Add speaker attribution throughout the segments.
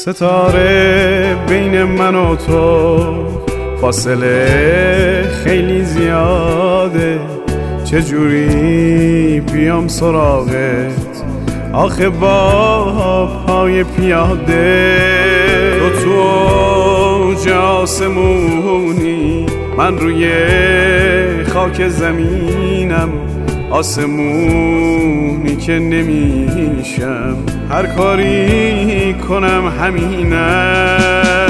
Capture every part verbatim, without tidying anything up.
Speaker 1: ستاره بین من و تو فاصله خیلی زیاده، چجوری بیام سراغت آخه با پای پیاده؟ تو تو اوج آسمونی، من روی خاک زمینم، آسمونی که نمیشم، هر کاری کنم همینم.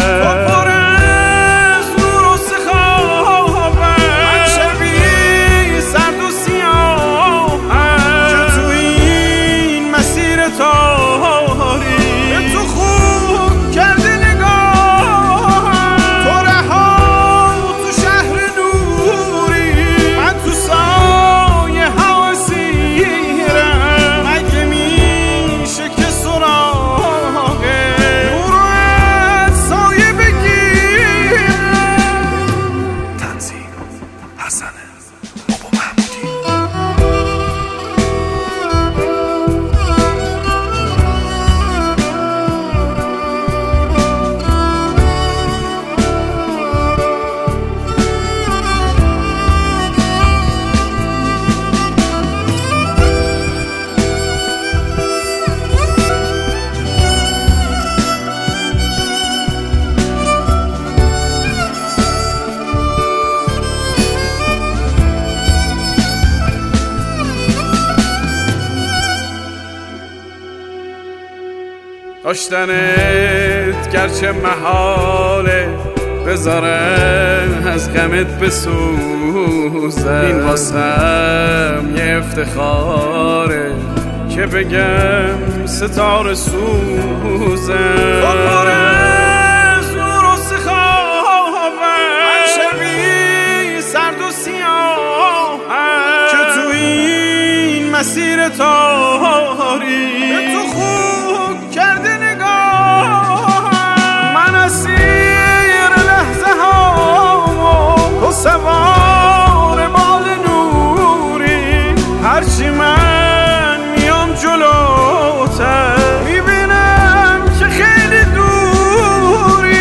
Speaker 1: داشتنت گرچه محاله، بذارم از غمت بسوزم، این واسم یه افتخاره که بگم ستاره سوزم. تو پر از نور و سخابم، من شبی سرد و سیاهم که تو این مسیر تاریک به تو خوب کرده نگاه. من اسیر لحظه هامو، تو سوار بال نوری، هرچی من میام جلوتر میبینم که خیلی دوری.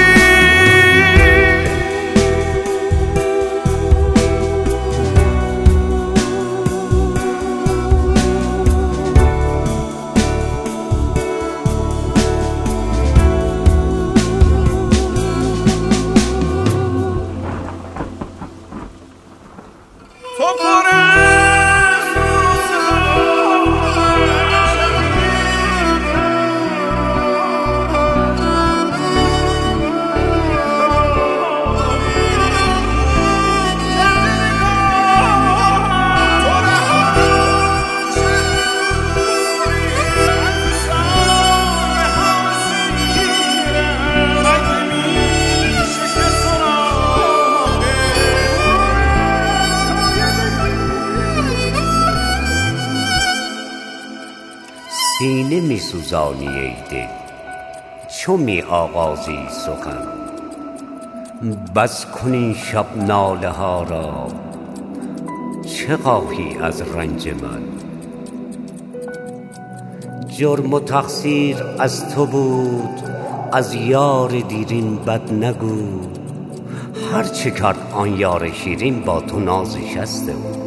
Speaker 1: تو پر
Speaker 2: سینه می سوزانی ای دل چو می آغازی سخن، بس کن این شب ناله ها را چه خواهی از رنج من. جرم و تقصیر از تو بود، از یار دیرین بد نگو، هر چه کرد آن یار شیرین با تو نازشسته بود.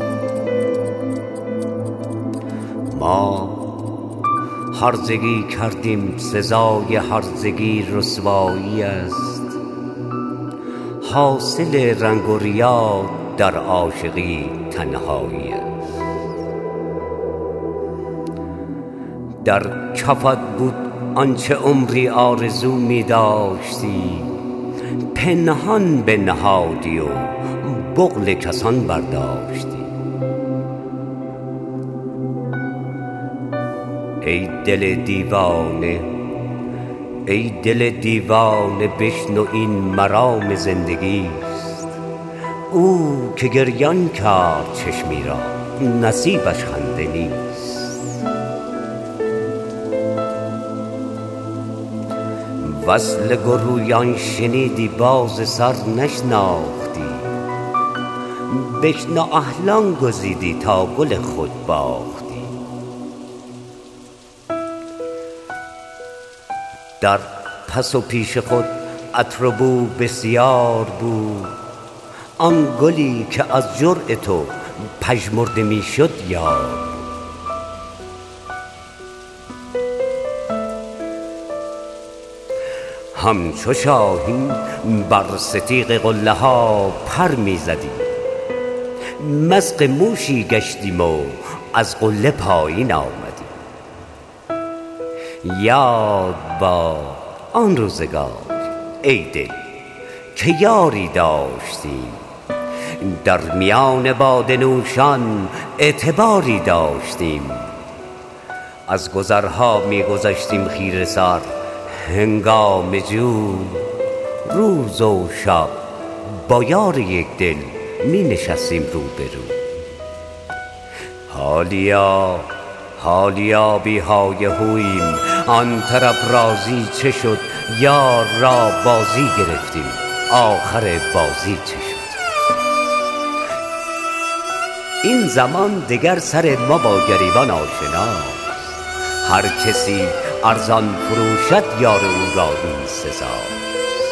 Speaker 2: ما هرزگی کردیم، سزای هرزگی رسوایی است، حاصل رنگ و ریا در عاشقی تنهایی است. در کفت بود آنچه عمری آرزو می داشتی، پنهان بنهادی و بغل کسان برداشتی. ای دل دیوانه، ای دل دیوانه، بشنو این مرام زندگی است. او که گریان کرد چشمی را نصیبش خنده نیست. وصل گرویان شنیدی باز سر نشناختی، بشنو احلام گزیدی تا گل خود باختی. در پس و پیش خود عطر و بو بسیار بود. آن گلی که از جرع تو پژمرده میشد یار. همچو شاهین بر ستیغ قله ها پر میزدیم، مزق موشی گشتیم و از قله پایین آمدیم. یاد با آن روزگار ای دل که یاری داشتیم، در میان باده نوشان اعتباری داشتیم. از گذرها می گذشتیم خیره سر هنگام جو، روز و شب با یار یک دل می نشستیم رو به رو. حالیا حالیا بی های هویم، آن طرف راضی چه شد؟ یار را بازی گرفتیم، آخر بازی چه شد؟ این زمان دگر سر ما با گریبان آشناست، هر کسی ارزان فروشد یار او را این سزاست.